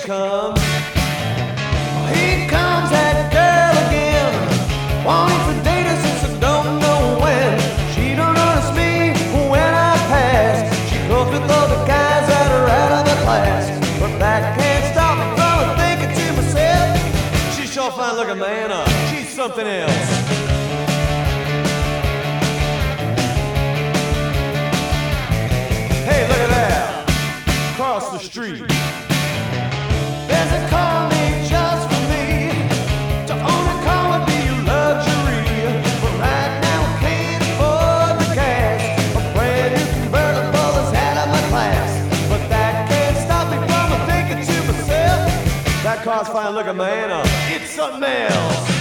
comes. Here comes that girl again, wanting to date us since I don't know when. She don't notice me when I pass. She goes with other guys that are out of the class, but that can't stop me from thinking to myself, she's sure fine looking, man. She's something else. Hey, look at that, across the street. There's a car made just for me. To own a car would be a luxury, but right now I can't afford the cash. A brand new convertible is out of my class, but that can't stop me from thinking to myself, that car's fine looking, man. It's something else.